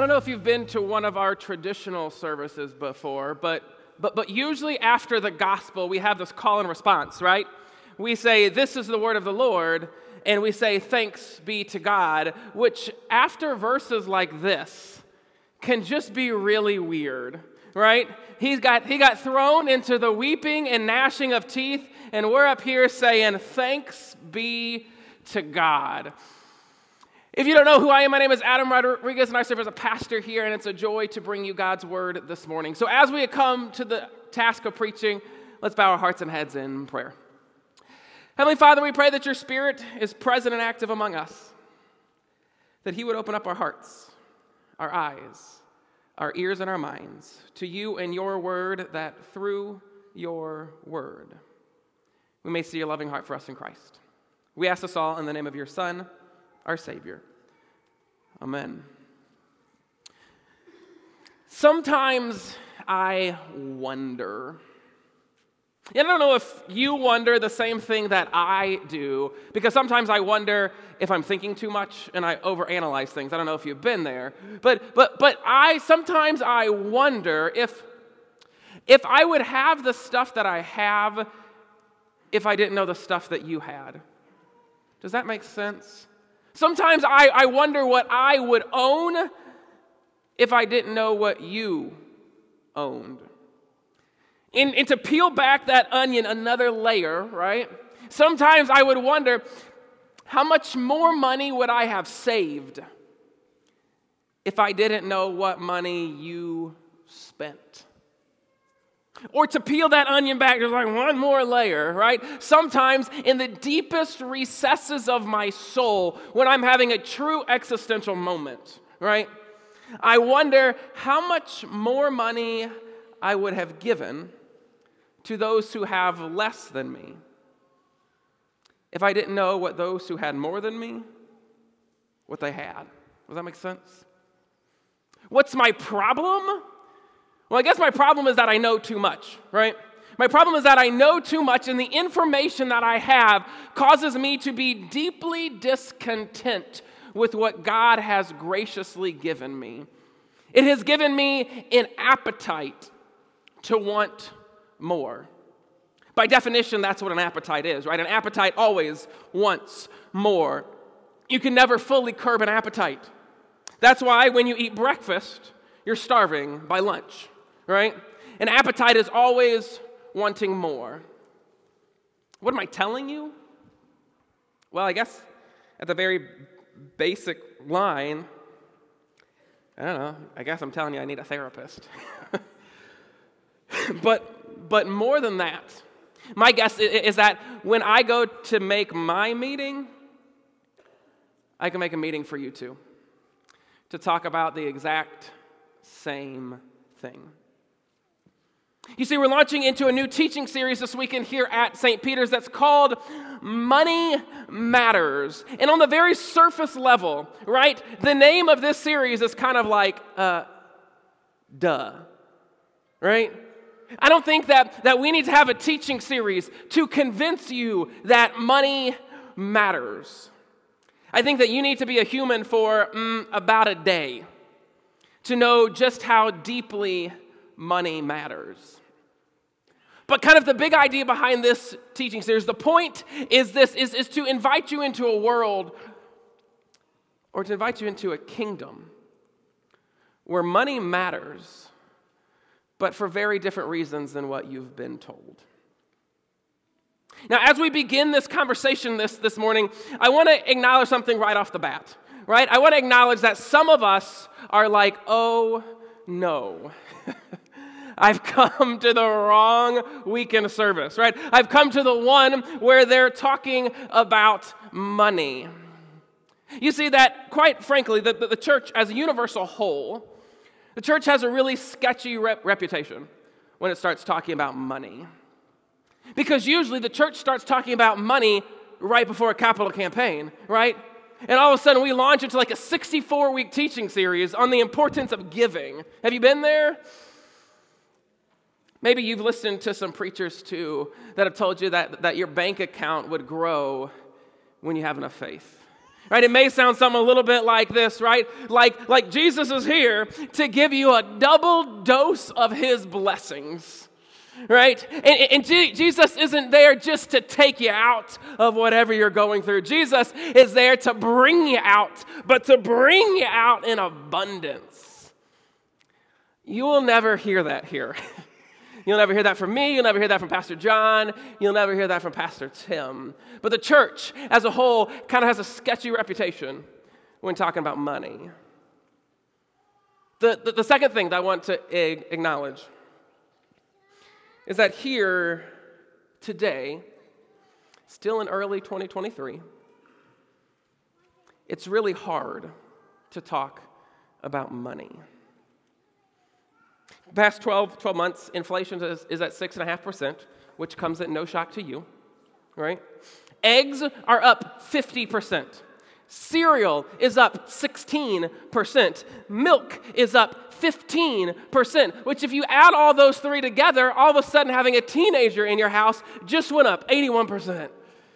don't know if you've been to one of our traditional services before, but usually after the gospel, we have this call and response, right? We say, "This is the word of the Lord," and we say, "Thanks be to God," which after verses like this can just be really weird, right? He got thrown into the weeping and gnashing of teeth, and we're up here saying, "Thanks be to God." If you don't know who I am, my name is Adam Rodriguez, and I serve as a pastor here, and it's a joy to bring you God's word this morning. So as we come to the task of preaching, let's bow our hearts and heads in prayer. Heavenly Father, we pray that your Spirit is present and active among us, that he would open up our hearts, our eyes, our ears, and our minds to you and your word, that through your word we may see your loving heart for us in Christ. We ask this all in the name of your Son, our Savior. Amen. Sometimes I wonder. I don't know if you wonder the same thing that I do, because sometimes I wonder if I'm thinking too much and I overanalyze things. I don't know if you've been there, but sometimes I wonder if I would have the stuff that I have if I didn't know the stuff that you had. Does that make sense? Sometimes I wonder what I would own if I didn't know what you owned. And to peel back that onion another layer, right? Sometimes I would wonder, how much more money would I have saved if I didn't know what money you spent? Or to peel that onion back, there's like one more layer, right? Sometimes in the deepest recesses of my soul, when I'm having a true existential moment, right? I wonder how much more money I would have given to those who have less than me if I didn't know what those who had more than me, what they had. Does that make sense? What's my problem? Well, I guess my problem is that I know too much, right? My problem is that I know too much, and the information that I have causes me to be deeply discontent with what God has graciously given me. It has given me an appetite to want more. By definition, that's what an appetite is, right? An appetite always wants more. You can never fully curb an appetite. That's why when you eat breakfast, you're starving by lunch, right? An appetite is always wanting more. What am I telling you? Well, I guess at the very basic line, I don't know, I guess I'm telling you I need a therapist. But more than that, my guess is that when I go to make my meeting, I can make a meeting for you too, to talk about the exact same thing. You see, we're launching into a new teaching series this weekend here at St. Peter's that's called Money Matters. And on the very surface level, right, the name of this series is kind of like, duh, right? I don't think that we need to have a teaching series to convince you that money matters. I think that you need to be a human for about a day to know just how deeply money matters. But kind of the big idea behind this teaching series, the point is this, is to invite you into a world, or to invite you into a kingdom where money matters, but for very different reasons than what you've been told. Now, as we begin this conversation this morning, I want to acknowledge something right off the bat, right? I want to acknowledge that some of us are like, oh, no. I've come to the wrong weekend service, right? I've come to the one where they're talking about money. You see that, quite frankly, the church as a universal whole, the church has a really sketchy reputation when it starts talking about money. Because usually the church starts talking about money right before a capital campaign, right? And all of a sudden we launch into like a 64-week teaching series on the importance of giving. Have you been there? Maybe you've listened to some preachers too that have told you that your bank account would grow when you have enough faith. Right? It may sound something a little bit like this, right? Like Jesus is here to give you a double dose of his blessings, right? And Jesus isn't there just to take you out of whatever you're going through. Jesus is there to bring you out, but to bring you out in abundance. You will never hear that here. You'll never hear that from me. You'll never hear that from Pastor John. You'll never hear that from Pastor Tim. But the church as a whole kind of has a sketchy reputation when talking about money. The second thing that I want to acknowledge is that here today, still in early 2023, it's really hard to talk about money. The past 12 months, inflation is at 6.5%, which comes at no shock to you, right? Eggs are up 50%. Cereal is up 16%. Milk is up 15%, which if you add all those three together, all of a sudden having a teenager in your house just went up 81%.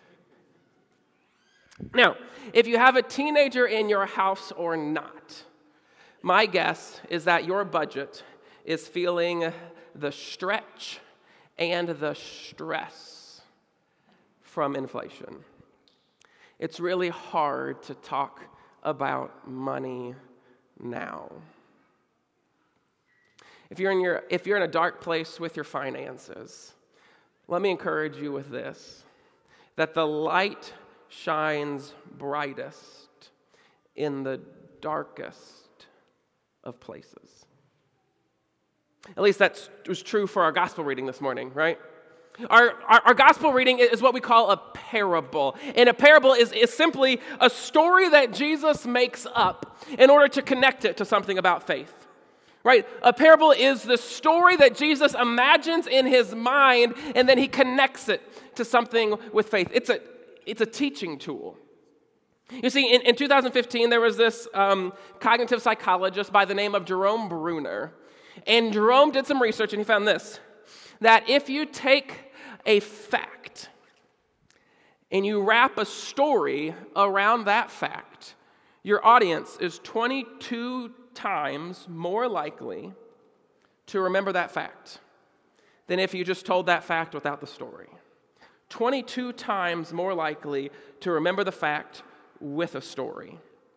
Now, if you have a teenager in your house or not, my guess is that your budget is feeling the stretch and the stress from inflation. It's really hard to talk about money now. If you're in a dark place with your finances, let me encourage you with this, that the light shines brightest in the darkest of places. At least that was true for our gospel reading this morning, right? Our gospel reading is what we call a parable. And a parable is simply a story that Jesus makes up in order to connect it to something about faith, right? A parable is the story that Jesus imagines in his mind, and then he connects it to something with faith. It's a teaching tool. You see, in 2015, there was this cognitive psychologist by the name of Jerome Bruner. And Jerome did some research, and he found this, that if you take a fact and you wrap a story around that fact, your audience is 22 times more likely to remember that fact than if you just told that fact without the story. 22 times more likely to remember the fact with a story.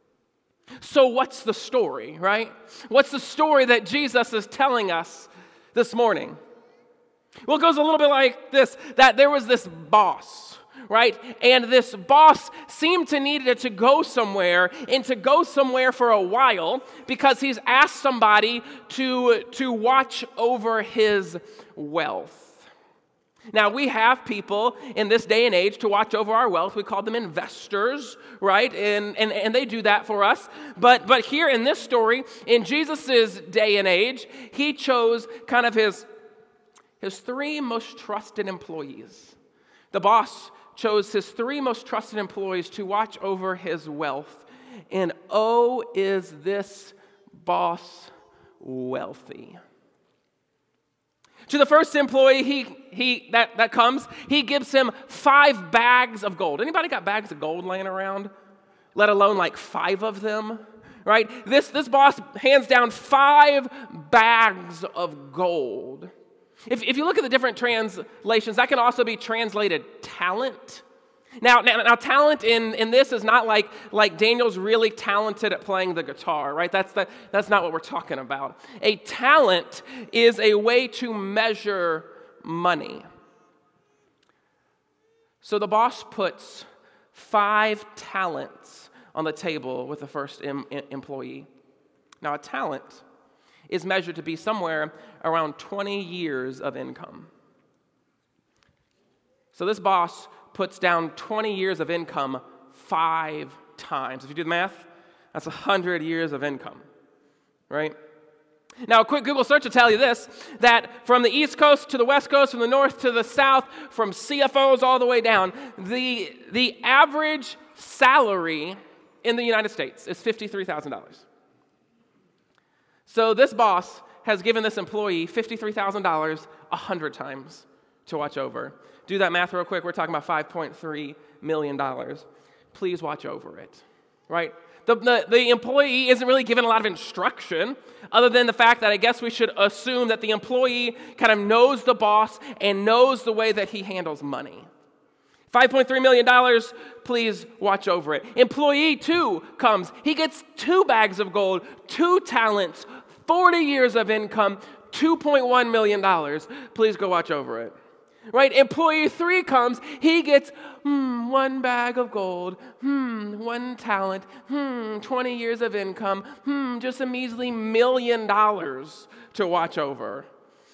So what's the story, right? What's the story that Jesus is telling us this morning? Well, it goes a little bit like this, that there was this boss, right? And this boss seemed to need to go somewhere, and to go somewhere for a while, because he's asked somebody to watch over his wealth. Now, we have people in this day and age to watch over our wealth. We call them investors, right? And they do that for us. But here in this story, in Jesus' day and age, he chose kind of his three most trusted employees. The boss chose his three most trusted employees to watch over his wealth. And oh, is this boss wealthy? To the first employee that comes, he gives him 5 bags of gold. Anybody got bags of gold laying around? Let alone like 5 of them, right? This boss hands down 5 bags of gold. If you look at the different translations, that can also be translated talent. Now talent in this is not like Daniel's really talented at playing the guitar, right? That's not what we're talking about. A talent is a way to measure money. So the boss puts 5 talents on the table with the first employee. Now, a talent is measured to be somewhere around 20 years of income. So this boss puts down 20 years of income 5 times. If you do the math, that's 100 years of income, right? Now, a quick Google search will tell you this, that from the East Coast to the West Coast, from the North to the South, from CFOs all the way down, the average salary in the United States is $53,000. So this boss has given this employee $53,000 100 times to watch over. Do that math real quick. We're talking about $5.3 million. Please watch over it. right? The employee isn't really given a lot of instruction other than the fact that I guess we should assume that the employee kind of knows the boss and knows the way that he handles money. $5.3 million, please watch over it. Employee 2 comes. He gets 2 bags of gold, 2 talents, 40 years of income, $2.1 million. Please go watch over it. Right? Employee 3 comes. He gets 1 bag of gold, 1 talent, 20 years of income, just a measly $1 million to watch over.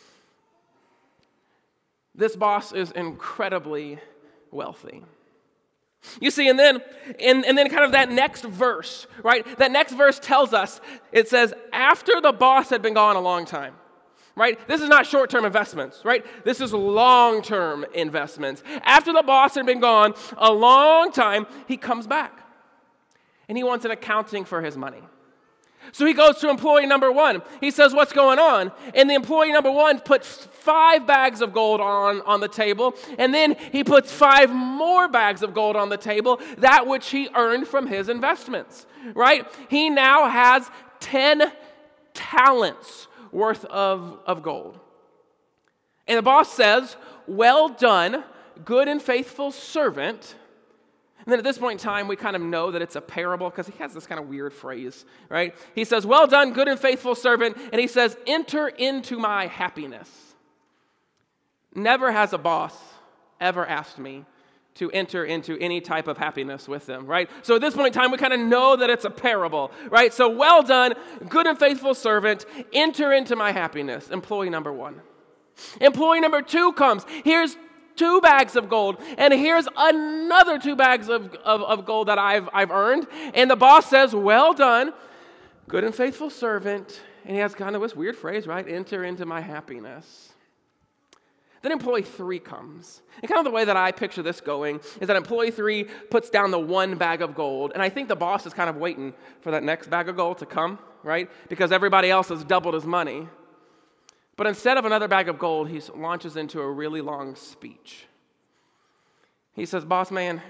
This boss is incredibly wealthy. You see, and then kind of that next verse, right? That next verse tells us, it says, after the boss had been gone a long time, right? This is not short-term investments, right? This is long-term investments. After the boss had been gone a long time, he comes back, and he wants an accounting for his money. So he goes to employee number 1. He says, what's going on? And the employee number 1 puts 5 bags of gold on the table, and then he puts 5 more bags of gold on the table, that which he earned from his investments, right? He now has 10 talents worth of gold. And the boss says, well done, good and faithful servant. And then at this point in time, we kind of know that it's a parable because he has this kind of weird phrase, right? He says, well done, good and faithful servant. And he says, enter into my happiness. Never has a boss ever asked me to enter into any type of happiness with them, right? So at this point in time, we kind of know that it's a parable, right? So well done, good and faithful servant, enter into my happiness. Employee number 1. Employee number 2 comes. Here's 2 bags of gold, and here's another 2 bags of gold that I've earned. And the boss says, well done, good and faithful servant. And he has kind of this weird phrase, right? Enter into my happiness. Then employee 3 comes. And kind of the way that I picture this going is that employee 3 puts down the 1 bag of gold, and I think the boss is kind of waiting for that next bag of gold to come, right? Because everybody else has doubled his money. But instead of another bag of gold, he launches into a really long speech. He says, boss man,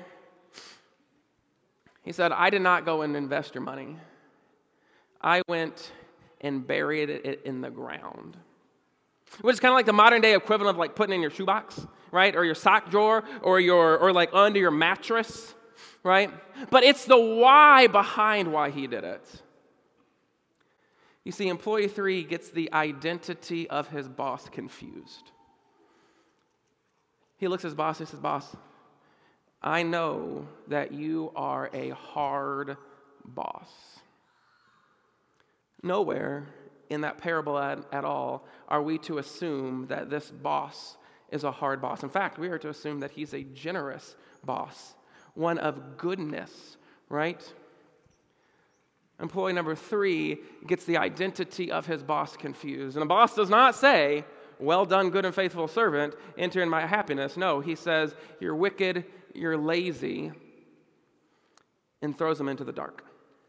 he said, I did not go and invest your money. I went and buried it in the ground. Which is kind of like the modern day equivalent of like putting in your shoebox, right? Or your sock drawer, or like under your mattress, right? But it's the why behind why he did it. You see, employee 3 gets the identity of his boss confused. He looks at his boss and says, boss, I know that you are a hard boss. Nowhere in that parable at all are we to assume that this boss is a hard boss. In fact, we are to assume that he's a generous boss, one of goodness, right? Employee number 3 gets the identity of his boss confused. And the boss does not say, well done, good and faithful servant, enter in my happiness. No, he says, you're wicked, you're lazy, and throws him into the dark.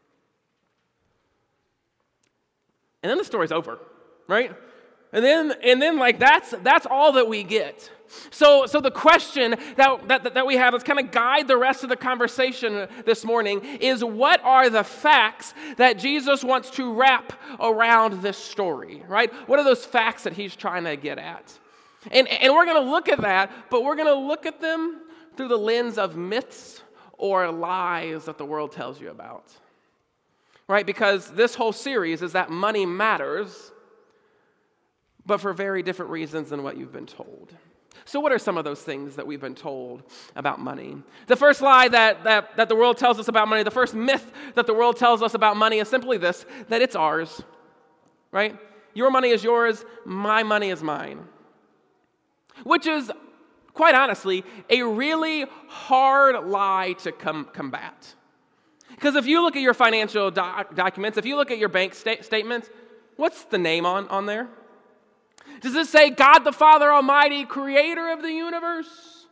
And then the story's over, right? And then like that's all that we get. So the question that we have, let's kind of guide the rest of the conversation this morning, is what are the facts that Jesus wants to wrap around this story, right? What are those facts that he's trying to get at? And we're going to look at that, but we're going to look at them through the lens of myths or lies that the world tells you about, right? Because this whole series is that money matters, but for very different reasons than what you've been told. So what are some of those things that we've been told about money? The first lie that the world tells us about money, the first myth that the world tells us about money is simply this, that it's ours, right? Your money is yours, my money is mine. Which is, quite honestly, a really hard lie to combat. Because if you look at your financial documents, if you look at your bank statements, what's the name on there? Does it say God the Father Almighty, creator of the universe?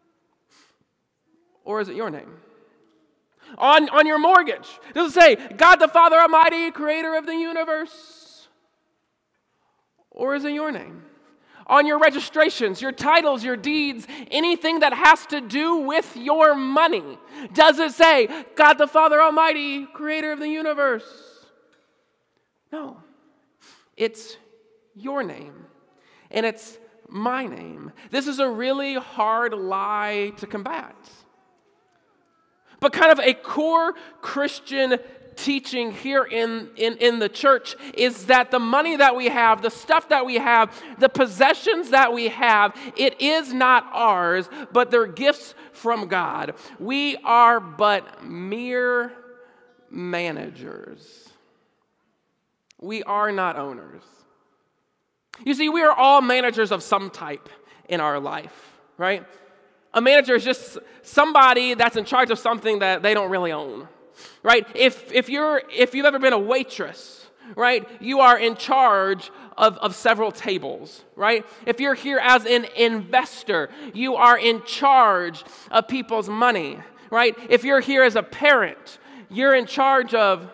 Or is it your name? On your mortgage, does it say God the Father Almighty, creator of the universe? Or is it your name? On your registrations, your titles, your deeds, anything that has to do with your money, Does it say, God the Father Almighty, creator of the universe? No. It's your name, and it's my name. This is a really hard lie to combat. But kind of a core Christian teaching here in the church is that the money that we have, the stuff that we have, the possessions that we have, it is not ours, but they're gifts from God. We are but mere managers. We are not owners. You see, we are all managers of some type in our life, right? A manager is just somebody that's in charge of something that they don't really own, right? If you've ever been a waitress, right, you are in charge of several tables, right? If you're here as an investor, you are in charge of people's money, right? If you're here as a parent, you're in charge of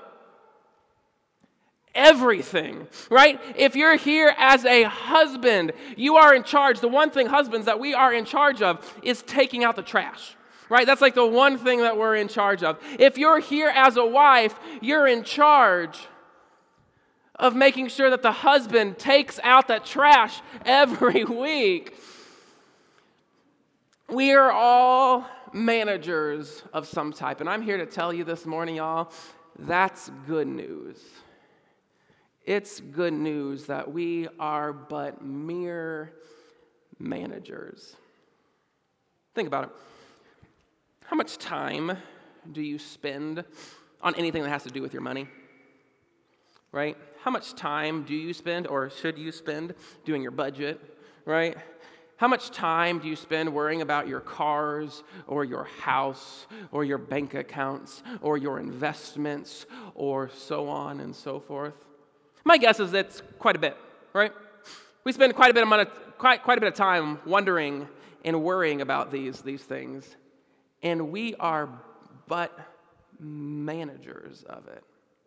everything, right? If you're here as a husband, you are in charge. The one thing, husbands, that we are in charge of is taking out the trash, right? That's like the one thing that we're in charge of. If you're here as a wife, you're in charge of making sure that the husband takes out the trash every week. We are all managers of some type, and I'm here to tell you this morning, y'all, that's good news. It's good news that we are but mere managers. Think about it. How much time do you spend on anything that has to do with your money? Right? How much time do you spend, or should you spend, doing your budget? Right? How much time do you spend worrying about your cars or your house or your bank accounts or your investments or so on and so forth? My guess is it's quite a bit, right? We spend quite a bit of time wondering and worrying about these things, and we are but managers of it.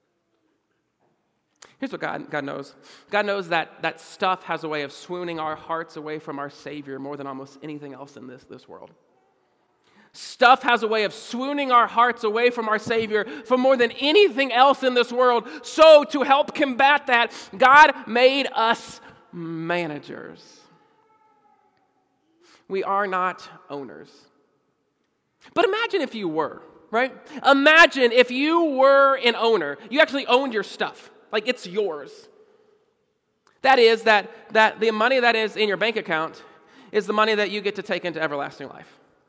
Here's what God knows. God knows that stuff has a way of swooning our hearts away from our Savior more than almost anything else in this world. Stuff has a way of swooning our hearts away from our Savior for more than anything else in this world. So to help combat that, God made us managers. We are not owners. But imagine if you were, right? Imagine if you were an owner. You actually owned your stuff. Like it's yours. That is that the money that is in your bank account is the money that you get to take into everlasting life.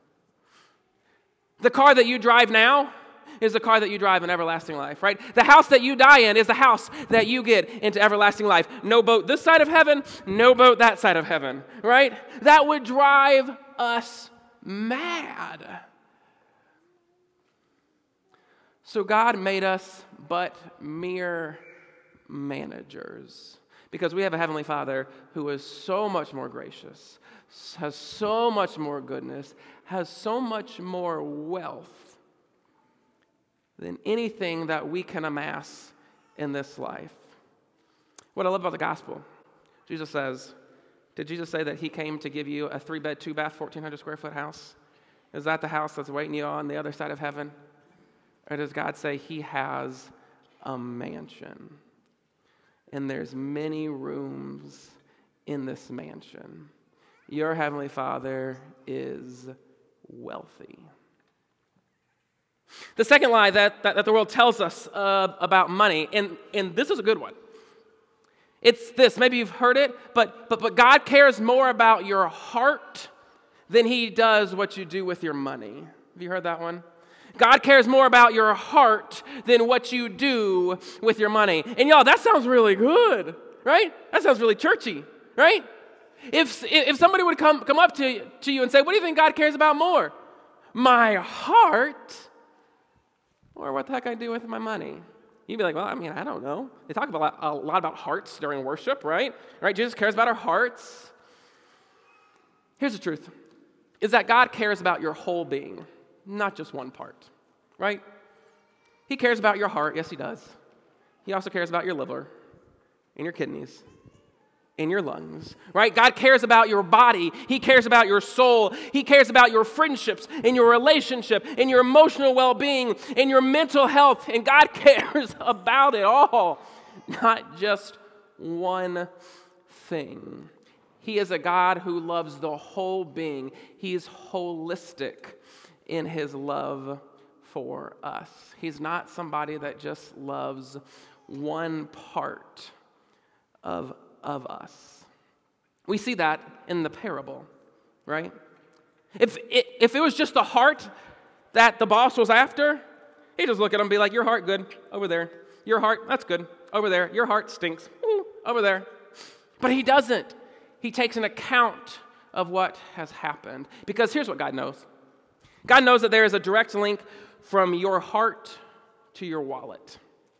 The car that you drive now is the car that you drive in everlasting life, right? The house that you die in is the house that you get into everlasting life. No boat this side of heaven, no boat that side of heaven, right? That would drive us mad. So God made us but mere managers because we have a Heavenly Father who is so much more gracious, has so much more goodness, has so much more wealth than anything that we can amass in this life. What I love about the gospel, Jesus says, did Jesus say that he came to give you a 3-bed, 2-bath, 1,400 square foot house? Is that the house that's waiting you on the other side of heaven? Or does God say he has a mansion? And there's many rooms in this mansion. Your Heavenly Father is wealthy. The second lie that the world tells us about money, and this is a good one. It's this, maybe you've heard it, but God cares more about your heart than he does what you do with your money. Have you heard that one? God cares more about your heart than what you do with your money. And y'all, that sounds really good, right? That sounds really churchy, right? If somebody would come up to you and say, what do you think God cares about more? My heart, or what the heck I do with my money? You'd be like, well, I don't know. They talk a lot about hearts during worship, right? Right? Jesus cares about our hearts. Here's the truth, is that God cares about your whole being, not just one part, right? He cares about your heart. Yes, he does. He also cares about your liver and your kidneys in your lungs, right? God cares about your body. He cares about your soul. He cares about your friendships, in your relationship, in your emotional well-being, in your mental health. And God cares about it all, not just one thing. He is a God who loves the whole being. He's holistic in his love for us. He's not somebody that just loves one part of us. We see that in the parable, right? If it was just the heart that the boss was after, he'd just look at him and be like, your heart, good, over there. Your heart, that's good, over there. Your heart stinks, over there. But he doesn't. He takes an account of what has happened. Because here's what God knows. God knows that there is a direct link from your heart to your wallet.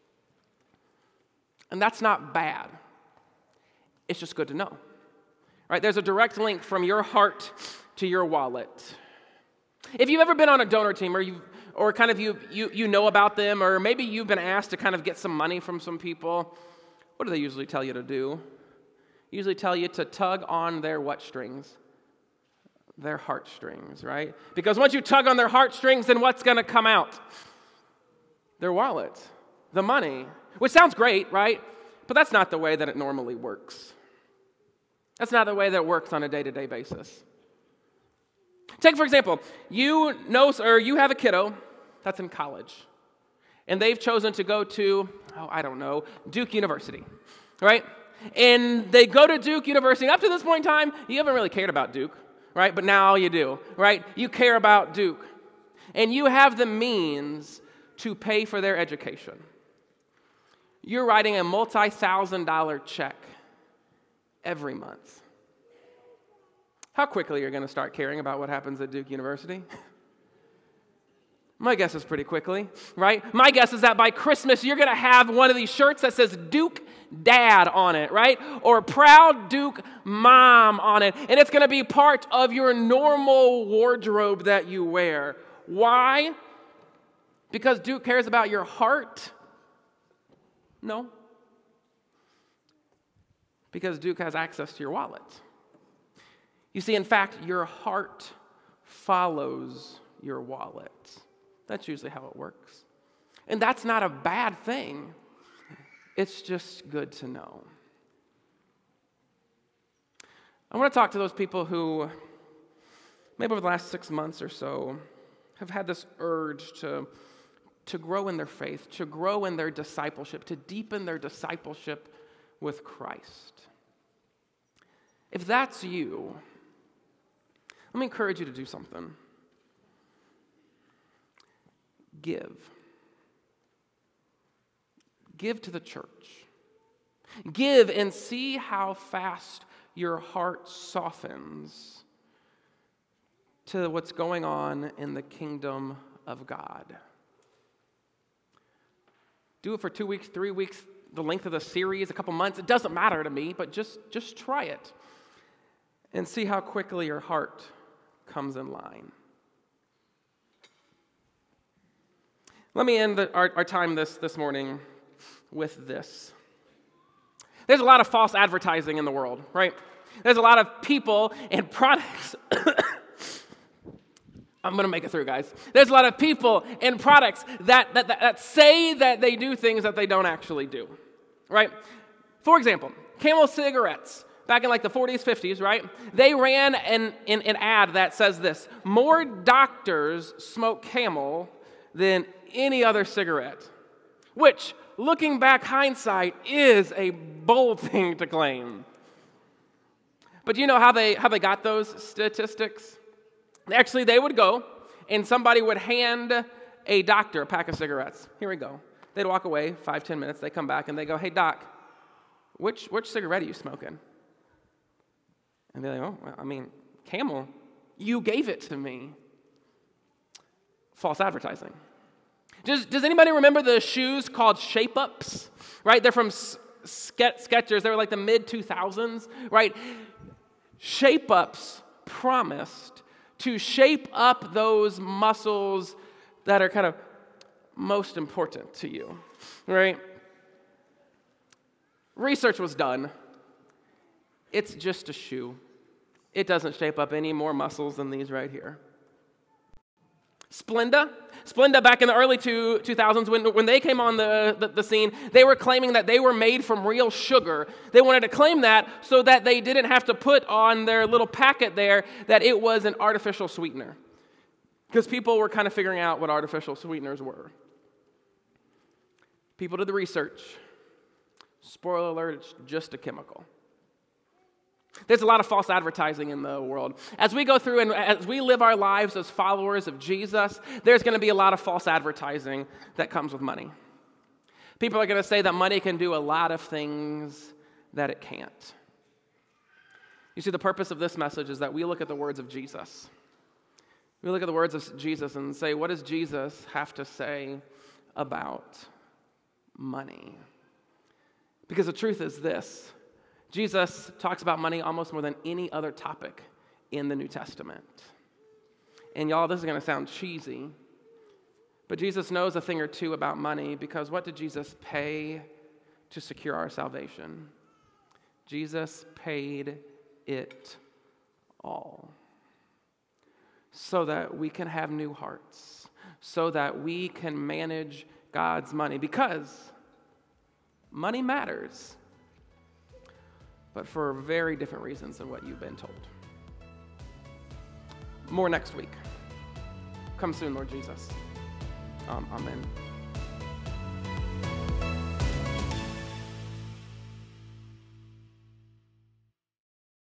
And that's not bad. It's just good to know. Right? There's a direct link from your heart to your wallet. If you've ever been on a donor team or kind of you know about them, or maybe you've been asked to kind of get some money from some people, what do they usually tell you to do? Usually tell you to tug on their what strings? Their heartstrings, right? Because once you tug on their heartstrings, then what's going to come out? Their wallet, the money, which sounds great, right? But that's not the way that it normally works. That's not the way that it works on a day-to-day basis. Take, for example, you have a kiddo that's in college, and they've chosen to go to, Duke University, right? And they go to Duke University. Up to this point in time, you haven't really cared about Duke, right? But now you do, right? You care about Duke. And you have the means to pay for their education. You're writing a multi-$1,000 check every month. How quickly are you going to start caring about what happens at Duke University? My guess is pretty quickly, right? My guess is that by Christmas, you're going to have one of these shirts that says Duke Dad on it, right? Or Proud Duke Mom on it. And it's going to be part of your normal wardrobe that you wear. Why? Because Duke cares about your heart? No. Because Duke has access to your wallet. You see, in fact, your heart follows your wallet. That's usually how it works. And that's not a bad thing. It's just good to know. I want to talk to those people who, maybe over the last 6 months or so, have had this urge to grow in their faith, to grow in their discipleship, to deepen their discipleship with Christ. If that's you, let me encourage you to do something. Give. Give to the church. Give and see how fast your heart softens to what's going on in the kingdom of God. Do it for 2 weeks, 3 weeks, the length of the series, a couple months. It doesn't matter to me, but just try it and see how quickly your heart comes in line. Let me end our time this morning with this. There's a lot of false advertising in the world, right? There's a lot of people and products. I'm going to make it through, guys. There's a lot of people and products that say that they do things that they don't actually do, right? For example, Camel cigarettes. Back in like the 40s, 50s, right? They ran an ad that says this: more doctors smoke Camel than any other cigarette. Which, looking back, hindsight, is a bold thing to claim. But do you know how they got those statistics? Actually, they would go and somebody would hand a doctor a pack of cigarettes. Here we go. They'd walk away 5-10 minutes. They come back and they go, "Hey, doc, which cigarette are you smoking?" And they're like, "Oh, Camel, you gave it to me." False advertising. Does anybody remember the shoes called Shape-Ups? Right? They're from Skechers. They were like the mid-2000s, right? Shape-Ups promised to shape up those muscles that are kind of most important to you, right? Research was done. It's just a shoe. It doesn't shape up any more muscles than these right here. Splenda back in the early 2000s, when they came on the scene, they were claiming that they were made from real sugar. They wanted to claim that so that they didn't have to put on their little packet there that it was an artificial sweetener. Because people were kind of figuring out what artificial sweeteners were. People did the research. Spoiler alert, it's just a chemical. There's a lot of false advertising in the world. As we go through and as we live our lives as followers of Jesus, there's going to be a lot of false advertising that comes with money. People are going to say that money can do a lot of things that it can't. You see, the purpose of this message is that we look at the words of Jesus. We look at the words of Jesus and say, what does Jesus have to say about money? Because the truth is this. Jesus talks about money almost more than any other topic in the New Testament. And y'all, this is going to sound cheesy, but Jesus knows a thing or two about money, because what did Jesus pay to secure our salvation? Jesus paid it all so that we can have new hearts, so that we can manage God's money, because money matters. But for very different reasons than what you've been told. More next week. Come soon, Lord Jesus. Amen.